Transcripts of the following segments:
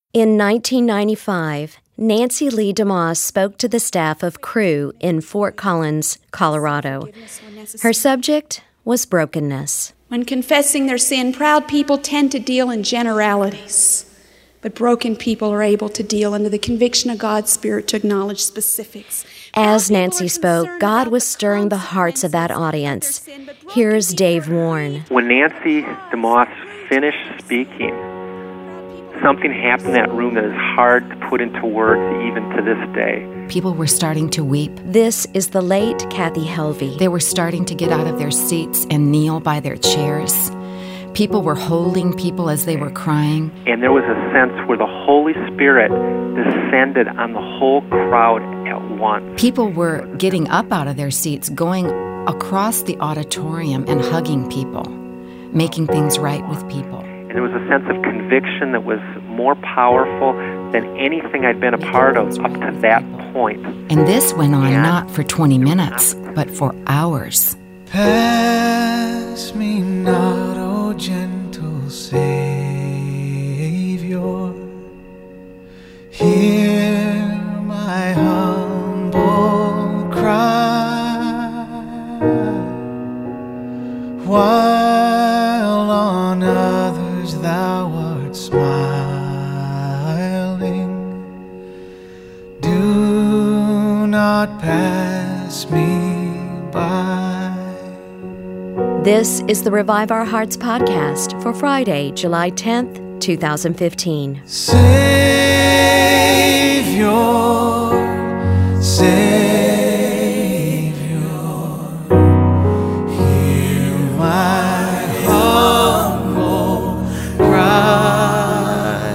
In 1995, Nancy Lee DeMoss spoke to the staff of Cru in Fort Collins, Colorado. Her subject was brokenness. When confessing their sin, proud people tend to deal in generalities, but broken people are able to deal under the conviction of God's Spirit to acknowledge specifics. As Nancy spoke, God was stirring the hearts of that audience. Here's Dave Warren. When Nancy DeMoss finished speaking, something happened in that room that is hard to put into words even to this day. People were starting to weep. This is the late Kathy Helvey. They were starting to get out of their seats and kneel by their chairs. People were holding people as they were crying. And there was a sense where the Holy Spirit descended on the whole crowd at once. People were getting up out of their seats, going across the auditorium and hugging people, making things right with people. And there was a sense of conviction that was more powerful than anything I'd been a part of up to that point. And this went on not for 20 minutes, but for hours. Pass me not, O gentle Savior. Hear my humble cry. While on others thou art smiling, do not pass me by. This is the Revive Our Hearts podcast for Friday, July 10th, 2015. Savior, Savior, hear my humble cry.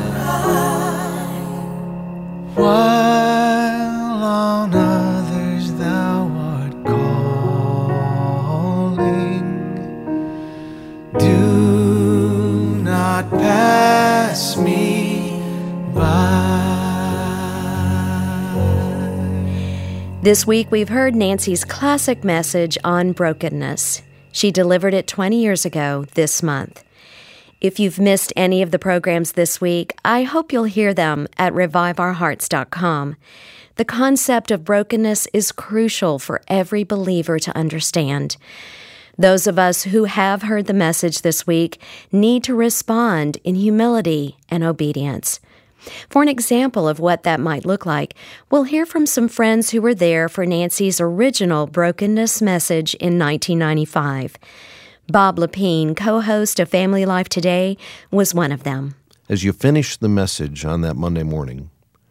While on others thou art calling, do not pass me by. This week we've heard Nancy's classic message on brokenness. She delivered it 20 years ago this month. If you've missed any of the programs this week, I hope you'll hear them at reviveourhearts.com. The concept of brokenness is crucial for every believer to understand. Those of us who have heard the message this week need to respond in humility and obedience. For an example of what that might look like, we'll hear from some friends who were there for Nancy's original brokenness message in 1995. Bob Lepine, co-host of Family Life Today, was one of them. As you finished the message on that Monday morning,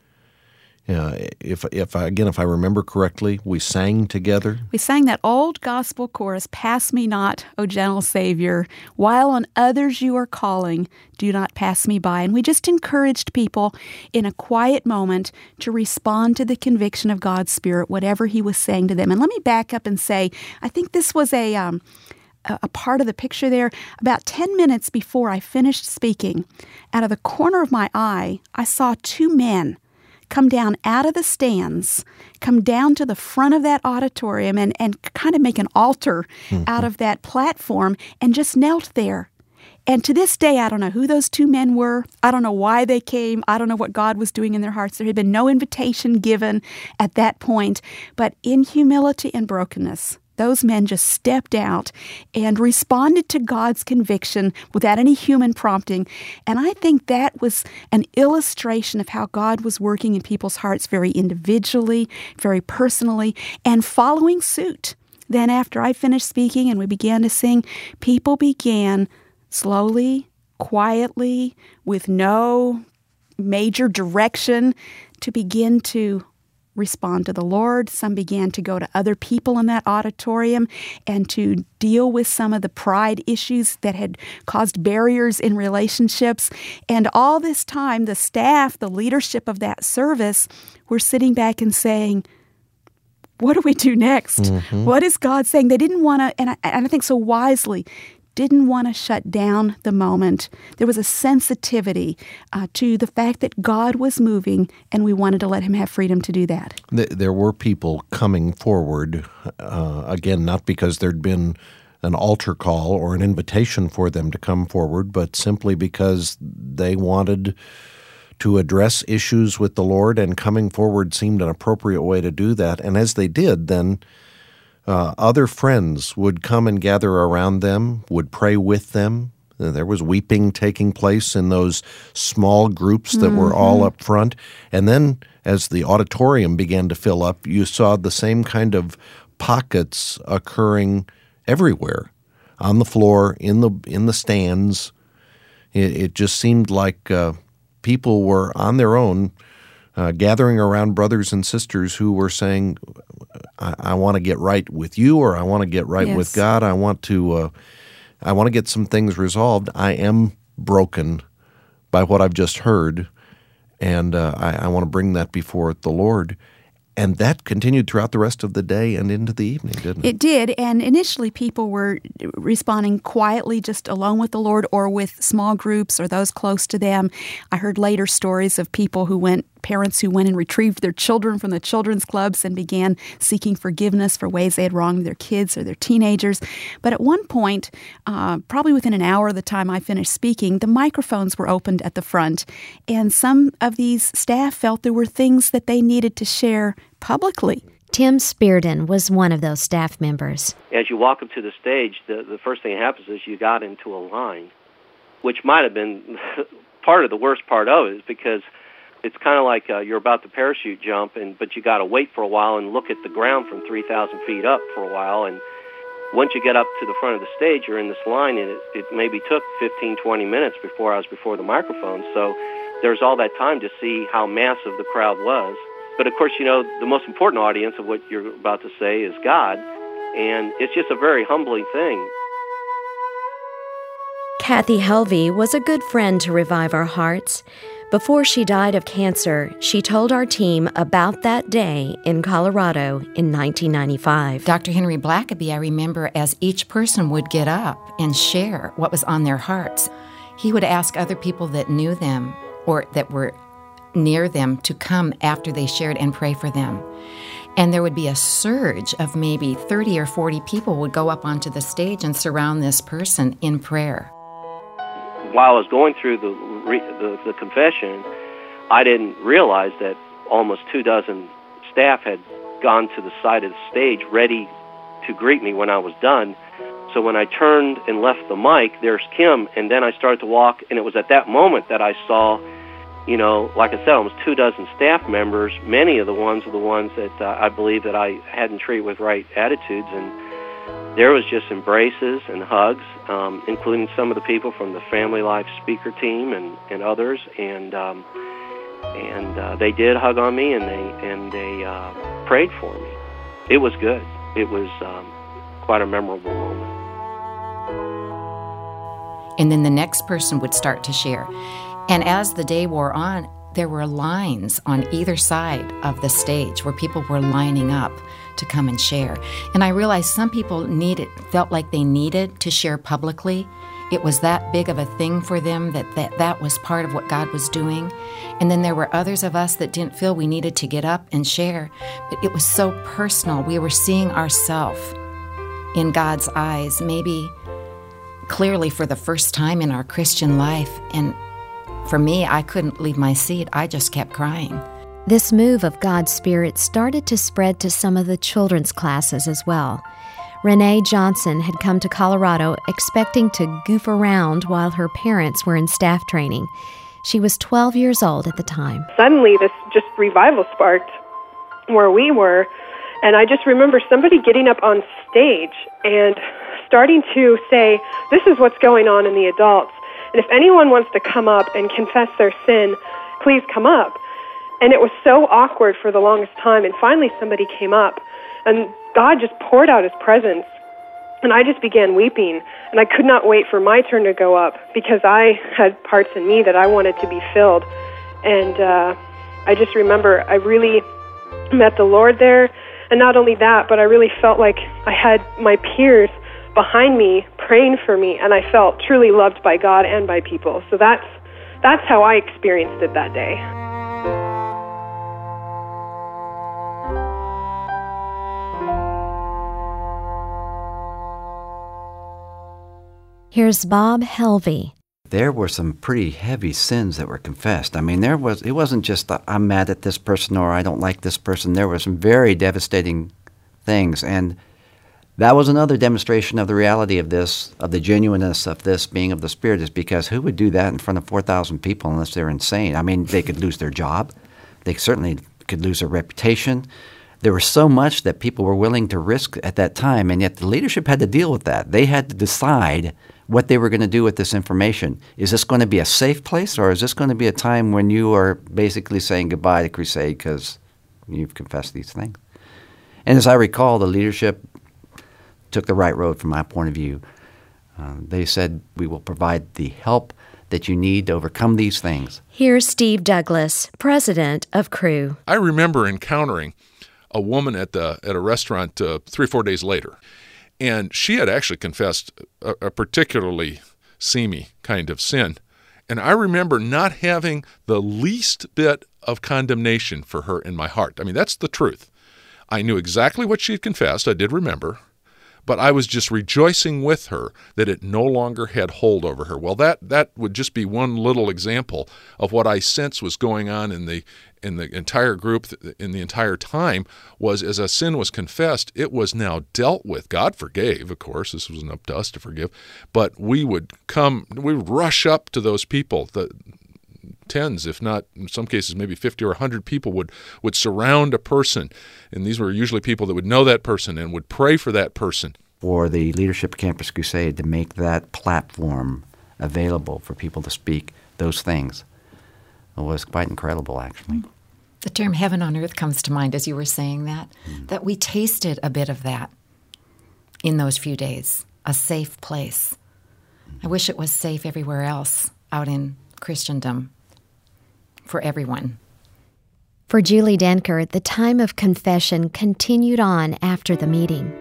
if I remember correctly, we sang together. We sang that old gospel chorus, "Pass me not, O gentle Savior, while on others you are calling, do not pass me by." And we just encouraged people in a quiet moment to respond to the conviction of God's Spirit, whatever He was saying to them. And let me back up and say, I think this was a part of the picture there. About 10 minutes before I finished speaking, out of the corner of my eye, I saw two men come down out of the stands, come down to the front of that auditorium and kind of make an altar out of that platform and just knelt there. And to this day, I don't know who those two men were. I don't know why they came. I don't know what God was doing in their hearts. There had been no invitation given at that point. But in humility and brokenness, those men just stepped out and responded to God's conviction without any human prompting. And I think that was an illustration of how God was working in people's hearts very individually, very personally, and following suit. Then after I finished speaking and we began to sing, people began slowly, quietly, with no major direction, to begin to respond to the Lord. Some began to go to other people in that auditorium and to deal with some of the pride issues that had caused barriers in relationships. And all this time, the staff, the leadership of that service, were sitting back and saying, what do we do next? Mm-hmm. What is God saying? They didn't want to, and I think so wisely, didn't want to shut down the moment. There was a sensitivity to the fact that God was moving, and we wanted to let Him have freedom to do that. There were people coming forward, again, not because there'd been an altar call or an invitation for them to come forward, but simply because they wanted to address issues with the Lord, and coming forward seemed an appropriate way to do that. And as they did, then other friends would come and gather around them, would pray with them. There was weeping taking place in those small groups that were all up front. And then as the auditorium began to fill up, you saw the same kind of pockets occurring everywhere, on the floor, in the stands. It just seemed like people were on their own, gathering around brothers and sisters who were saying, I want to get right with you, or I want to get right with God. I want to get some things resolved. I am broken by what I've just heard, and I want to bring that before the Lord. And that continued throughout the rest of the day and into the evening, didn't it? It did, and initially people were responding quietly, just alone with the Lord, or with small groups or those close to them. I heard later stories of parents who went and retrieved their children from the children's clubs and began seeking forgiveness for ways they had wronged their kids or their teenagers. But at one point, probably within an hour of the time I finished speaking, the microphones were opened at the front, and some of these staff felt there were things that they needed to share publicly. Tim Spearden was one of those staff members. As you walk up to the stage, the first thing that happens is you got into a line, which might have been part of the worst part of it, is because it's kind of like you're about to parachute jump, but you got to wait for a while and look at the ground from 3,000 feet up for a while. And once you get up to the front of the stage, you're in this line, and it maybe took 15, 20 minutes before I was before the microphone. So there's all that time to see how massive the crowd was. But of course, the most important audience of what you're about to say is God, and it's just a very humbling thing. Kathy Helvey was a good friend to Revive Our Hearts. Before she died of cancer, she told our team about that day in Colorado in 1995. Dr. Henry Blackaby, I remember, as each person would get up and share what was on their hearts, he would ask other people that knew them or that were near them to come after they shared and pray for them. And there would be a surge of maybe 30 or 40 people would go up onto the stage and surround this person in prayer. While I was going through the confession, I didn't realize that almost 24 staff had gone to the side of the stage ready to greet me when I was done. So when I turned and left the mic, there's Kim, and then I started to walk, and it was at that moment that I saw, like I said, almost 24 staff members. Many of the ones that I believe that I hadn't treated with right attitudes, and there was just embraces and hugs, including some of the people from the Family Life speaker team and others, and they did hug on me, and they prayed for me. It was good. It was quite a memorable moment. And then the next person would start to share. And as the day wore on, there were lines on either side of the stage where people were lining up to come and share. And I realized some people felt like they needed to share publicly. It was that big of a thing for them that was part of what God was doing. And then there were others of us that didn't feel we needed to get up and share. But it was so personal. We were seeing ourselves in God's eyes, maybe clearly for the first time in our Christian life. And for me, I couldn't leave my seat. I just kept crying. This move of God's Spirit started to spread to some of the children's classes as well. Renee Johnson had come to Colorado expecting to goof around while her parents were in staff training. She was 12 years old at the time. Suddenly, this just revival sparked where we were, and I just remember somebody getting up on stage and starting to say, this is what's going on in the adults. And if anyone wants to come up and confess their sin, please come up. And it was so awkward for the longest time. And finally somebody came up, and God just poured out His presence. And I just began weeping. And I could not wait for my turn to go up because I had parts in me that I wanted to be filled. And I just remember I really met the Lord there. And not only that, but I really felt like I had my peers behind me praying for me, and I felt truly loved by God and by people. So that's how I experienced it that day. Here's Bob Helvey. there were some pretty heavy sins that were confessed. I mean, it wasn't just I'm mad at this person or I don't like this person. There were some very devastating things, and that was another demonstration of the reality of this, of the genuineness of this being of the Spirit, is because who would do that in front of 4,000 people unless they're insane? I mean, they could lose their job. They certainly could lose their reputation. There was so much that people were willing to risk at that time, and yet the leadership had to deal with that. They had to decide what they were going to do with this information. Is this going to be a safe place, or is this going to be a time when you are basically saying goodbye to Crusade because you've confessed these things? And as I recall, the leadership took the right road from my point of view. They said, we will provide the help that you need to overcome these things. Here's Steve Douglas, president of Cru. I remember encountering a woman at a restaurant 3 or 4 days later, and she had actually confessed a particularly seamy kind of sin. And I remember not having the least bit of condemnation for her in my heart. I mean, that's the truth. I knew exactly what she had confessed. I did remember. But I was just rejoicing with her that it no longer had hold over her. Well, that would just be one little example of what I sense was going on in the entire group, in the entire time, was as a sin was confessed, it was now dealt with. God forgave, of course. This wasn't up to us to forgive. But we would rush up to those people, the tens, if not in some cases maybe 50 or 100 people would surround a person, and these were usually people that would know that person and would pray for that person. For the leadership of Campus Crusade to make that platform available for people to speak those things was quite incredible, actually. The term heaven on earth comes to mind as you were saying that we tasted a bit of that in those few days, a safe place. I wish it was safe everywhere else out in Christendom for everyone. For Julie Denker, the time of confession continued on after the meeting.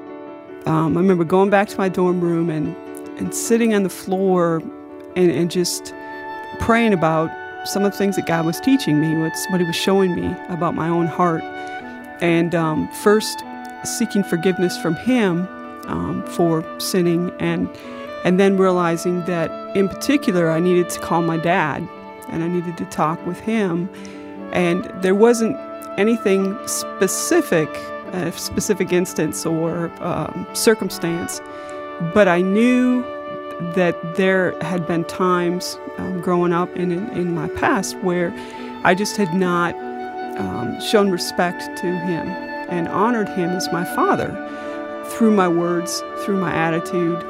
I remember going back to my dorm room and sitting on the floor and just praying about some of the things that God was teaching me, what He was showing me about my own heart. And first, seeking forgiveness from Him for sinning, and then realizing that, in particular, I needed to call my dad, and I needed to talk with him. And there wasn't anything specific, a specific instance or circumstance, but I knew that there had been times growing up in my past where I just had not shown respect to him and honored him as my father through my words, through my attitude,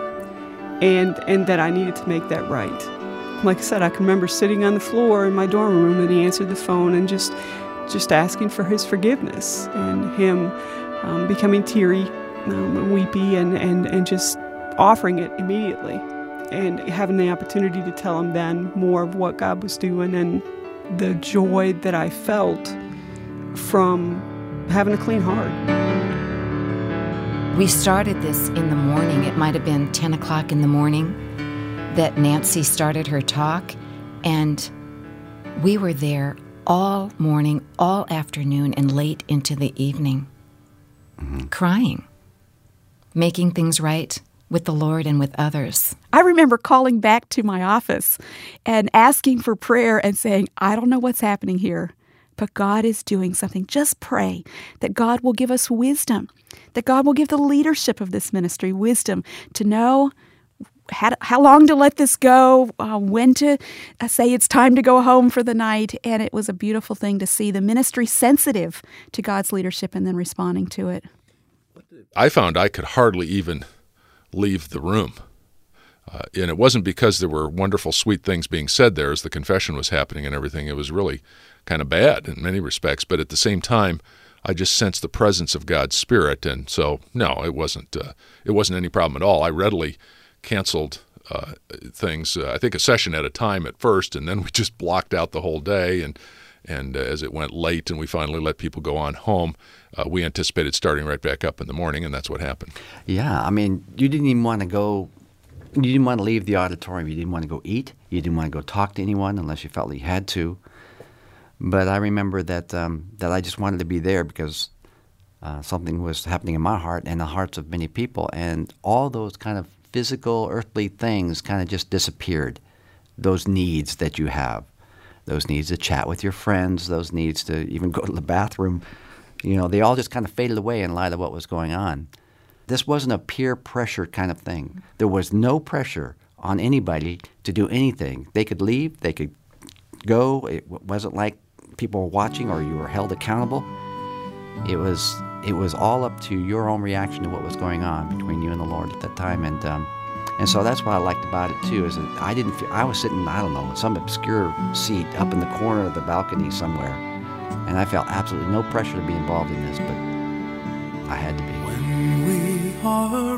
and that I needed to make that right. Like I said, I can remember sitting on the floor in my dorm room and he answered the phone and just asking for his forgiveness, and him becoming teary, weepy, and just offering it immediately, and having the opportunity to tell him then more of what God was doing and the joy that I felt from having a clean heart. We started this in the morning. It might have been 10 o'clock in the morning that Nancy started her talk, and we were there all morning, all afternoon, and late into the evening, crying, making things right with the Lord and with others. I remember calling back to my office and asking for prayer and saying, I don't know what's happening here, but God is doing something. Just pray that God will give us wisdom, that God will give the leadership of this ministry wisdom to know how long to let this go, when to say it's time to go home for the night. And it was a beautiful thing to see the ministry sensitive to God's leadership and then responding to it. I found I could hardly even leave the room. And it wasn't because there were wonderful, sweet things being said there as the confession was happening and everything. It was really kind of bad in many respects. But at the same time, I just sensed the presence of God's Spirit. And so, no, it wasn't any problem at all. I readily canceled things, I think a session at a time at first, and then we just blocked out the whole day. And as it went late and we finally let people go on home, we anticipated starting right back up in the morning, and that's what happened. Yeah, I mean, you didn't even want to go, you didn't want to leave the auditorium. You didn't want to go eat. You didn't want to go talk to anyone unless you felt you had to. But I remember that I just wanted to be there because something was happening in my heart and the hearts of many people, and all those kind of physical, earthly things kind of just disappeared those needs that you have, those needs to chat with your friends, those needs to even go to the bathroom, they all just kind of faded away in light of what was going on. This wasn't a peer pressure kind of thing. There was no pressure on anybody to do anything. They could leave, they could go. It wasn't like people were watching or you were held accountable. It was all up to your own reaction to what was going on between you and the Lord at that time. And so that's what I liked about it too, is that I was sitting, I don't know, in some obscure seat up in the corner of the balcony somewhere, and I felt absolutely no pressure to be involved in this, but I had to be. When we are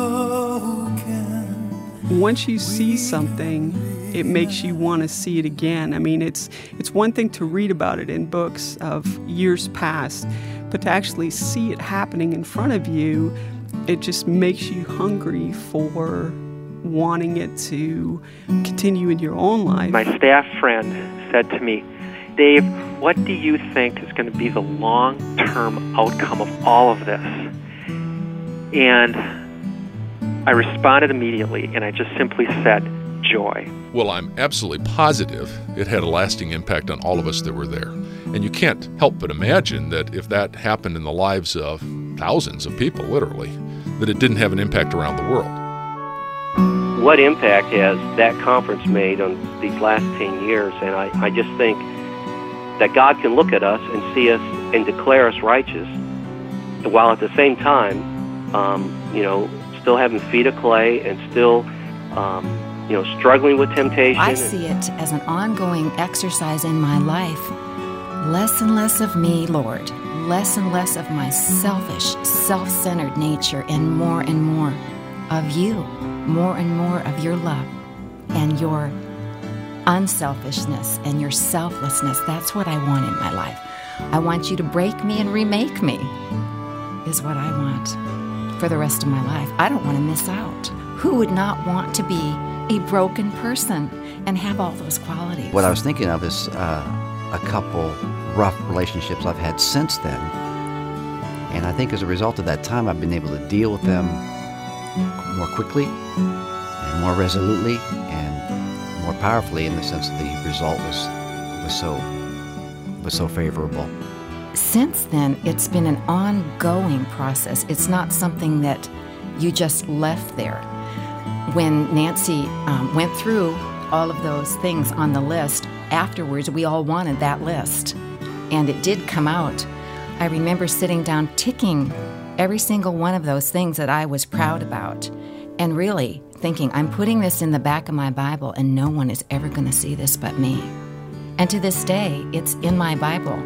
broken. Once you see something, it makes you want to see it again. I mean, it's one thing to read about it in books of years past, but to actually see it happening in front of you, it just makes you hungry for wanting it to continue in your own life. My staff friend said to me, Dave, what do you think is going to be the long-term outcome of all of this? And I responded immediately, and I just simply said, joy. Well, I'm absolutely positive it had a lasting impact on all of us that were there. And you can't help but imagine that if that happened in the lives of thousands of people, literally, that it didn't have an impact around the world. What impact has that conference made on these last 10 years? And I just think that God can look at us and see us and declare us righteous, while at the same time, still having feet of clay and still, struggling with temptation. I see it as an ongoing exercise in my life. Less and less of me, Lord. Less and less of my selfish, self-centered nature, and more of you. More and more of your love and your unselfishness and your selflessness. That's what I want in my life. I want you to break me and remake me, is what I want for the rest of my life. I don't want to miss out. Who would not want to be a broken person and have all those qualities? What I was thinking of is a couple rough relationships I've had since then. And I think as a result of that time, I've been able to deal with them more quickly and more resolutely and more powerfully, in the sense that the result was so favorable. Since then, it's been an ongoing process. It's not something that you just left there. When Nancy went through all of those things on the list, afterwards we all wanted that list, and it did come out. I remember sitting down ticking every single one of those things that I was proud about, and really thinking, I'm putting this in the back of my Bible and no one is ever going to see this but me. And to this day, it's in my Bible.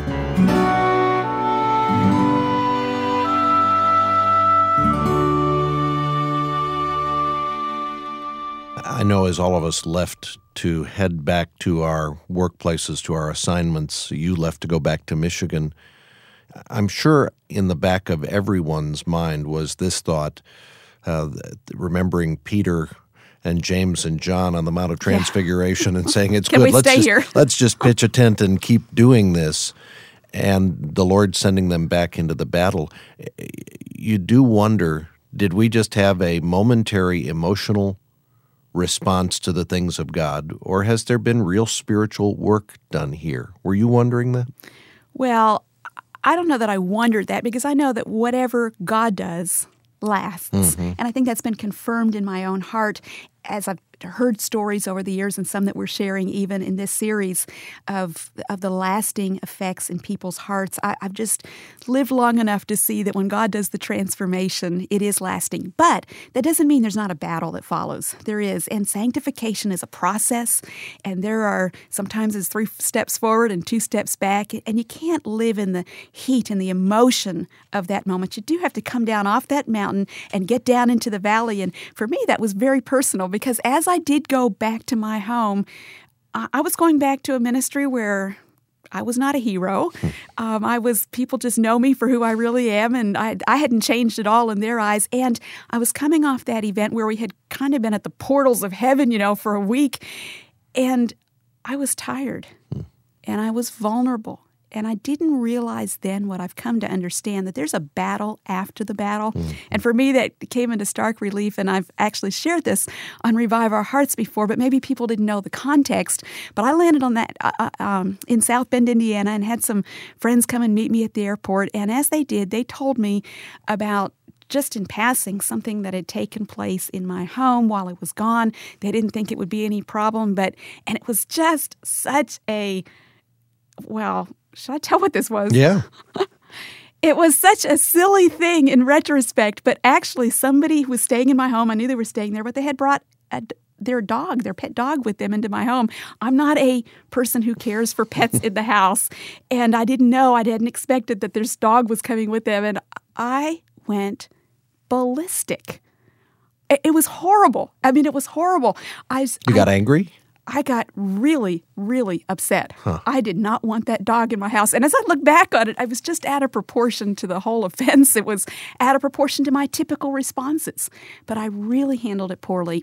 I know as all of us left to head back to our workplaces, to our assignments, you left to go back to Michigan, I'm sure in the back of everyone's mind was this thought, remembering Peter and James and John on the Mount of Transfiguration and saying, it's good, let's just pitch a tent and keep doing this. And the Lord sending them back into the battle. You do wonder, did we just have a momentary emotional response to the things of God, or has there been real spiritual work done here? Were you wondering that? Well, I don't know that I wondered that, because I know that whatever God does lasts. Mm-hmm. And I think that's been confirmed in my own heart as I've heard stories over the years, and some that we're sharing even in this series, of the lasting effects in people's hearts. I've just lived long enough to see that when God does the transformation, it is lasting. But that doesn't mean there's not a battle that follows. There is. And sanctification is a process, and there are sometimes it's 3 steps forward and 2 steps back, and you can't live in the heat and the emotion of that moment. You do have to come down off that mountain and get down into the valley. And for me, that was very personal, because as I did go back to my home, I was going back to a ministry where I was not a hero. People just know me for who I really am, and I hadn't changed at all in their eyes. And I was coming off that event where we had kind of been at the portals of heaven, for a week, and I was tired, and I was vulnerable, And I didn't realize then what I've come to understand, that there's a battle after the battle. Mm-hmm. And for me, that came into stark relief. And I've actually shared this on Revive Our Hearts before, but maybe people didn't know the context. But I landed on that in South Bend, Indiana, and had some friends come and meet me at the airport. And as they did, they told me about, just in passing, something that had taken place in my home while I was gone. They didn't think it would be any problem, and it was just such a, well, should I tell what this was? Yeah. It was such a silly thing in retrospect, but actually somebody who was staying in my home, I knew they were staying there, but they had brought their pet dog with them into my home. I'm not a person who cares for pets in the house, and I didn't know, I hadn't expected that this dog was coming with them, and I went ballistic. It was horrible. I mean, it was horrible. You got angry? I got really, really upset. I did not want that dog in my house. And as I look back on it, I was just out of proportion to the whole offense. It was out of proportion to my typical responses. But I really handled it poorly.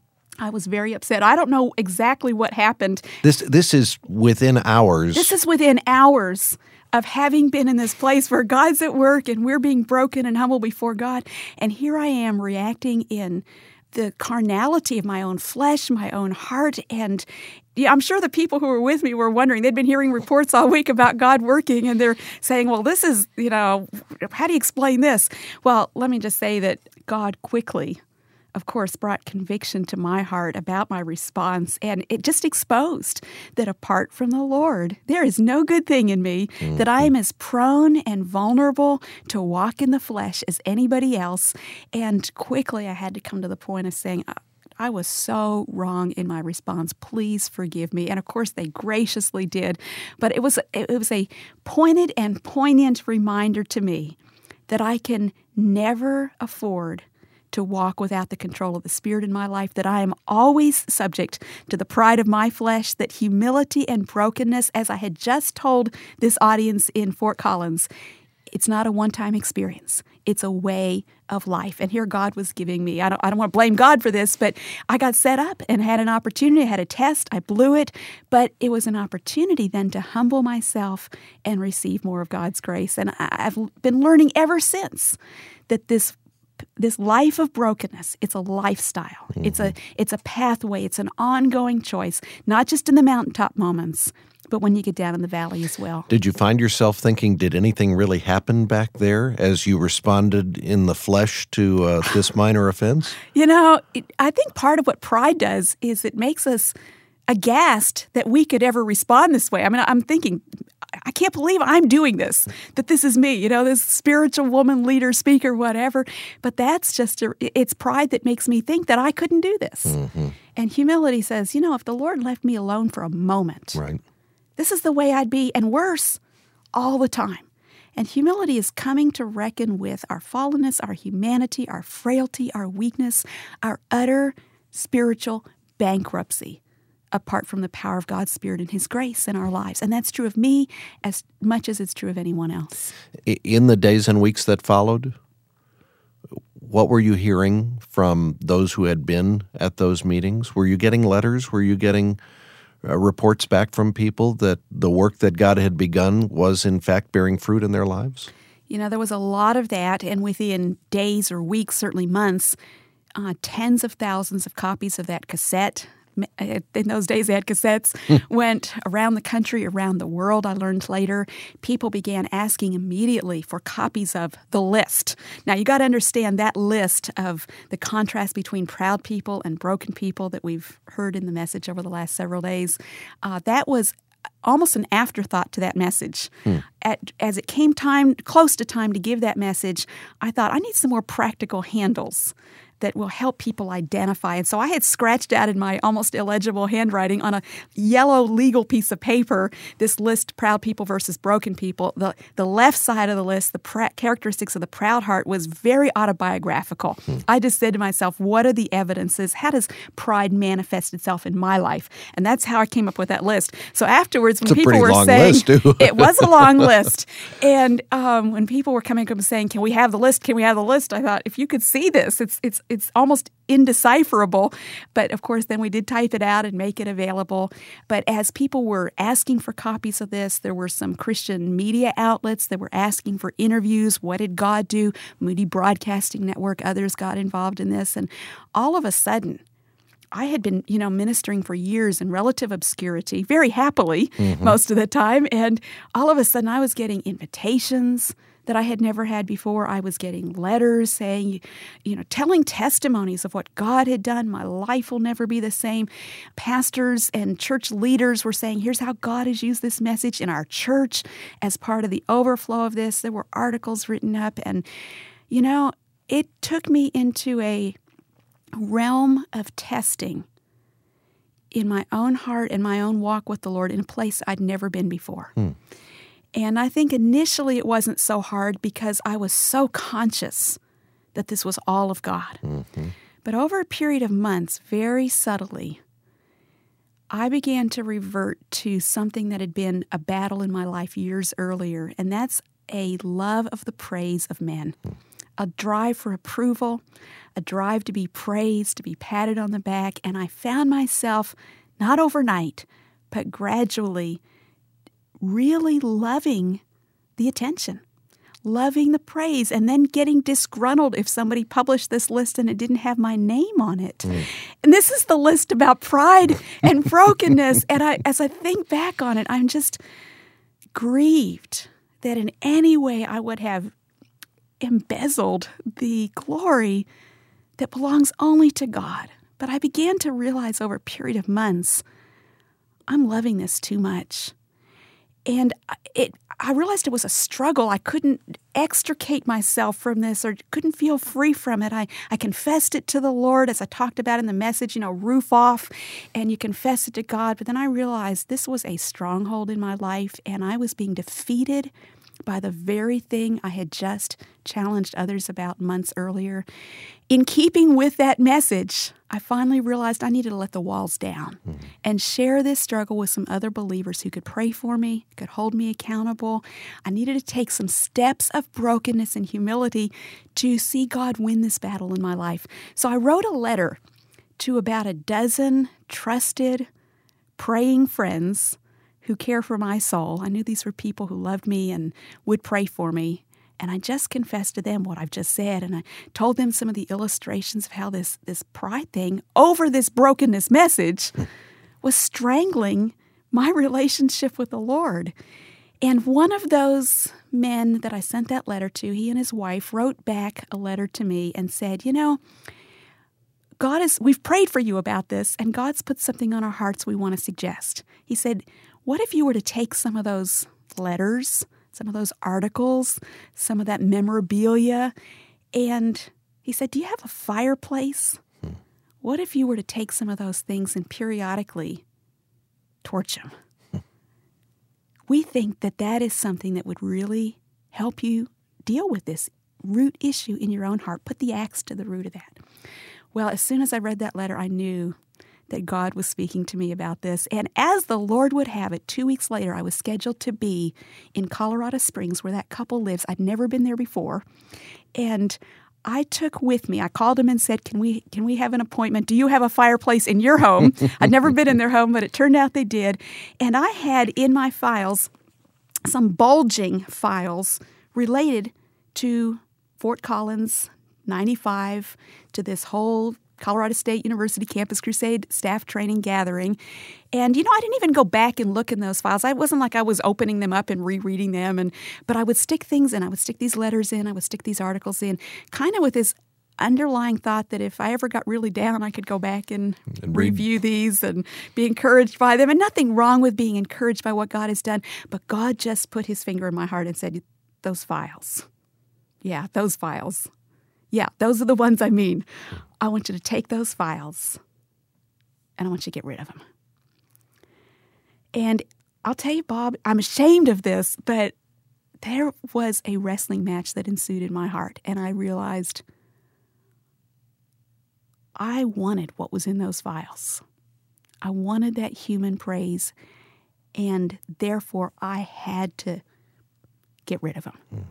I was very upset. I don't know exactly what happened. This is within hours. This is within hours of having been in this place where God's at work and we're being broken and humble before God. And here I am reacting in the carnality of my own flesh, my own heart. And I'm sure the people who were with me were wondering. They'd been hearing reports all week about God working, and they're saying, well, this is, how do you explain this? Well, let me just say that God quickly, of course, brought conviction to my heart about my response, and it just exposed that apart from the Lord, there is no good thing in me, that I am as prone and vulnerable to walk in the flesh as anybody else. And quickly I had to come to the point of saying, I was so wrong in my response. Please forgive me. And of course, they graciously did. But it was a pointed and poignant reminder to me that I can never afford to walk without the control of the Spirit in my life, that I am always subject to the pride of my flesh, that humility and brokenness, as I had just told this audience in Fort Collins, it's not a one-time experience. It's a way of life. And here God was giving me, I don't want to blame God for this, but I got set up and had an opportunity. I had a test. I blew it. But it was an opportunity then to humble myself and receive more of God's grace. And I've been learning ever since that this life of brokenness, it's a lifestyle. Mm-hmm. It's a pathway. It's an ongoing choice, not just in the mountaintop moments, but when you get down in the valley as well. Did you find yourself thinking, did anything really happen back there as you responded in the flesh to this minor offense? I think part of what pride does is it makes us aghast that we could ever respond this way. I mean, I'm thinking, I can't believe I'm doing this, that this is me, this spiritual woman, leader, speaker, whatever. But that's just, it's pride that makes me think that I couldn't do this. Mm-hmm. And humility says, if the Lord left me alone for a moment, right, this is the way I'd be, and worse, all the time. And humility is coming to reckon with our fallenness, our humanity, our frailty, our weakness, our utter spiritual bankruptcy, apart from the power of God's Spirit and His grace in our lives. And that's true of me as much as it's true of anyone else. In the days and weeks that followed, what were you hearing from those who had been at those meetings? Were you getting letters? Were you getting reports back from people that the work that God had begun was in fact bearing fruit in their lives? There was a lot of that, and within days or weeks, certainly months, tens of thousands of copies of that cassette. In those days, they had cassettes, went around the country, around the world, I learned later. People began asking immediately for copies of the list. Now, you got to understand that list of the contrast between proud people and broken people that we've heard in the message over the last several days. That was almost an afterthought to that message. As it came close to time to give that message, I thought, I need some more practical handles that will help people identify. And so I had scratched out in my almost illegible handwriting on a yellow legal piece of paper this list, proud people versus broken people. The left side of the list, the characteristics of the proud heart, was very autobiographical. I just said to myself, what are the evidences? How does pride manifest itself in my life? And that's how I came up with that list. So afterwards, when people were saying, it was a long list. And when people were coming up and saying, can we have the list? Can we have the list? I thought, if you could see this, it's it's almost indecipherable. But of course, then we did type it out and make it available. But as people were asking for copies of this, there were some Christian media outlets that were asking for interviews. What did God do? Moody Broadcasting Network, others got involved in this. And all of a sudden, I had been, ministering for years in relative obscurity, very happily most of the time. And all of a sudden, I was getting invitations that I had never had before. I was getting letters saying, telling testimonies of what God had done. My life will never be the same. Pastors and church leaders were saying, here's how God has used this message in our church as part of the overflow of this. There were articles written up. And, it took me into a realm of testing in my own heart and my own walk with the Lord in a place I'd never been before. And I think initially it wasn't so hard because I was so conscious that this was all of God. But over a period of months, very subtly, I began to revert to something that had been a battle in my life years earlier, and that's a love of the praise of men. A drive for approval, a drive to be praised, to be patted on the back. And I found myself, not overnight, but gradually really loving the attention, loving the praise, and then getting disgruntled if somebody published this list and it didn't have my name on it. And this is the list about pride and brokenness. And as I think back on it, I'm just grieved that in any way I would have embezzled the glory that belongs only to God. But I began to realize over a period of months, I'm loving this too much. And I realized it was a struggle. I couldn't extricate myself from this or couldn't feel free from it. I confessed it to the Lord, as I talked about in the message, roof off, and you confess it to God. But then I realized this was a stronghold in my life, and I was being defeated by the very thing I had just challenged others about months earlier. In keeping with that message, I finally realized I needed to let the walls down and share this struggle with some other believers who could pray for me, could hold me accountable. I needed to take some steps of brokenness and humility to see God win this battle in my life. So I wrote a letter to about a dozen trusted, praying friends who care for my soul. I knew these were people who loved me and would pray for me. And I just confessed to them what I've just said. And I told them some of the illustrations of how this pride thing over this brokenness message was strangling my relationship with the Lord. And one of those men that I sent that letter to, he and his wife wrote back a letter to me and said, we've prayed for you about this, and God's put something on our hearts we want to suggest. He said, what if you were to take some of those letters, some of those articles, some of that memorabilia, and he said, do you have a fireplace? What if you were to take some of those things and periodically torch them? We think that is something that would really help you deal with this root issue in your own heart. Put the axe to the root of that. Well, as soon as I read that letter, I knew that God was speaking to me about this. And as the Lord would have it, 2 weeks later, I was scheduled to be in Colorado Springs, where that couple lives. I'd never been there before. And I took with me, I called them and said, can we have an appointment? Do you have a fireplace in your home? I'd never been in their home, but it turned out they did. And I had in my files some bulging files related to Fort Collins 95, to this whole Colorado State University Campus Crusade staff training gathering. And, I didn't even go back and look in those files. I wasn't like I was opening them up and rereading them. But I would stick things in. I would stick these letters in. I would stick these articles in, kind of with this underlying thought that if I ever got really down, I could go back and review these and be encouraged by them. And nothing wrong with being encouraged by what God has done. But God just put his finger in my heart and said, those files. Yeah, those files. Yeah, those are the ones I mean. I want you to take those files and I want you to get rid of them. And I'll tell you, Bob, I'm ashamed of this, but there was a wrestling match that ensued in my heart. And I realized I wanted what was in those files. I wanted that human praise. And therefore, I had to get rid of them.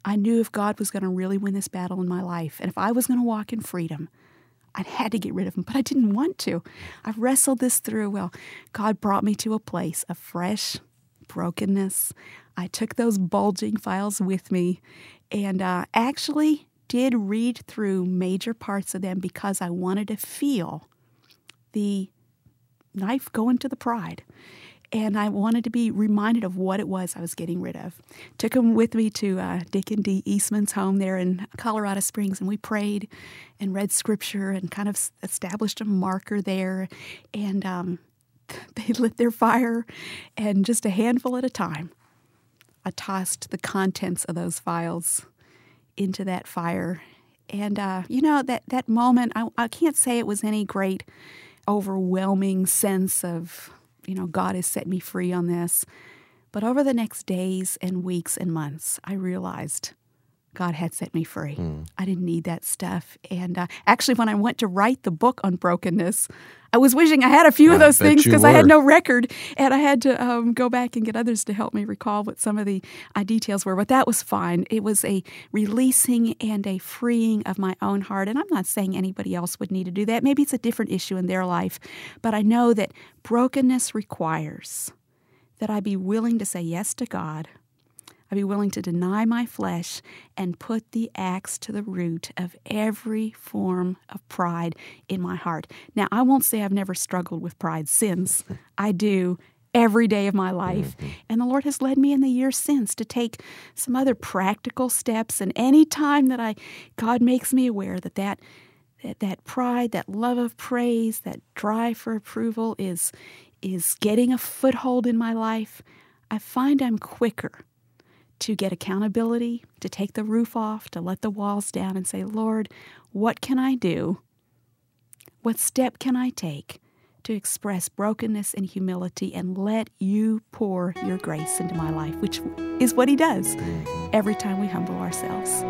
I knew if God was going to really win this battle in my life, and if I was going to walk in freedom, I had to get rid of them, but I didn't want to. I wrestled this through. Well, God brought me to a place of fresh brokenness. I took those bulging files with me and actually did read through major parts of them because I wanted to feel the knife go into the pride. And I wanted to be reminded of what it was I was getting rid of. Took them with me to Dick and Dee Eastman's home there in Colorado Springs, and we prayed and read scripture and kind of established a marker there. And they lit their fire, and just a handful at a time, I tossed the contents of those files into that fire. And, that moment, I can't say it was any great overwhelming sense of, God has set me free on this. But over the next days and weeks and months, I realized God had set me free. I didn't need that stuff. And actually, when I went to write the book on brokenness, I was wishing I had a few of those things because I had no record. And I had to go back and get others to help me recall what some of the details were. But that was fine. It was a releasing and a freeing of my own heart. And I'm not saying anybody else would need to do that. Maybe it's a different issue in their life. But I know that brokenness requires that I be willing to say yes to God. I be willing to deny my flesh and put the axe to the root of every form of pride in my heart. Now, I won't say I've never struggled with pride sins. I do every day of my life. And the Lord has led me in the years since to take some other practical steps. And any time that God makes me aware that pride, that love of praise, that drive for approval is getting a foothold in my life, I find I'm quicker to get accountability, to take the roof off, to let the walls down and say, Lord, what can I do? What step can I take to express brokenness and humility and let you pour your grace into my life, which is what He does every time we humble ourselves.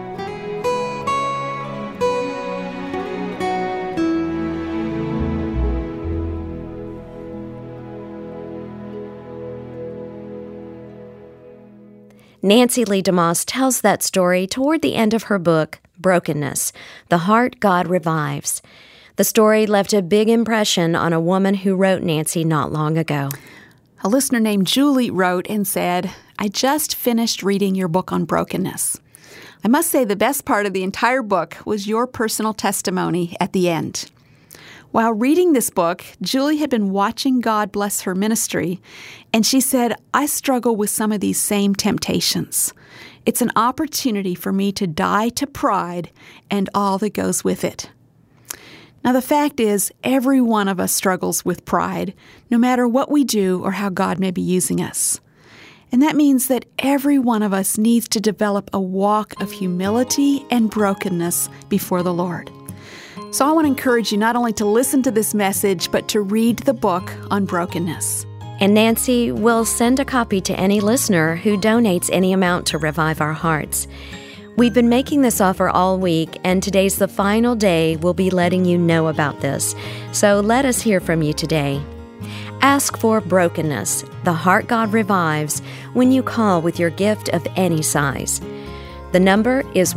Nancy Lee DeMoss tells that story toward the end of her book, Brokenness, The Heart God Revives. The story left a big impression on a woman who wrote Nancy not long ago. A listener named Julie wrote and said, I just finished reading your book on brokenness. I must say the best part of the entire book was your personal testimony at the end. While reading this book, Julie had been watching God bless her ministry, and she said, I struggle with some of these same temptations. It's an opportunity for me to die to pride and all that goes with it. Now, the fact is, every one of us struggles with pride, no matter what we do or how God may be using us. And that means that every one of us needs to develop a walk of humility and brokenness before the Lord. So I want to encourage you not only to listen to this message, but to read the book on brokenness. And Nancy will send a copy to any listener who donates any amount to Revive Our Hearts. We've been making this offer all week, and today's the final day we'll be letting you know about this. So let us hear from you today. Ask for Brokenness, The Heart God Revives, when you call with your gift of any size. The number is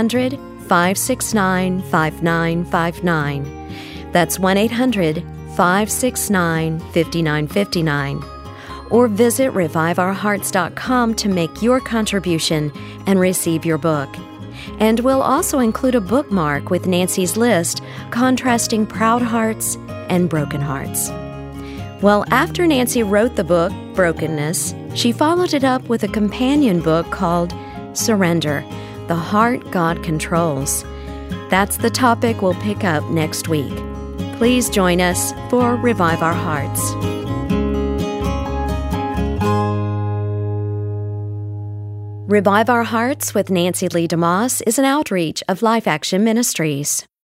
1-800-569-5959. That's 1-800-569-5959. Or visit reviveourhearts.com to make your contribution and receive your book. And we'll also include a bookmark with Nancy's list contrasting proud hearts and broken hearts. Well, after Nancy wrote the book, Brokenness, she followed it up with a companion book called Surrender, The Heart God Controls. That's the topic we'll pick up next week. Please join us for Revive Our Hearts. Revive Our Hearts with Nancy Lee DeMoss is an outreach of Life Action Ministries.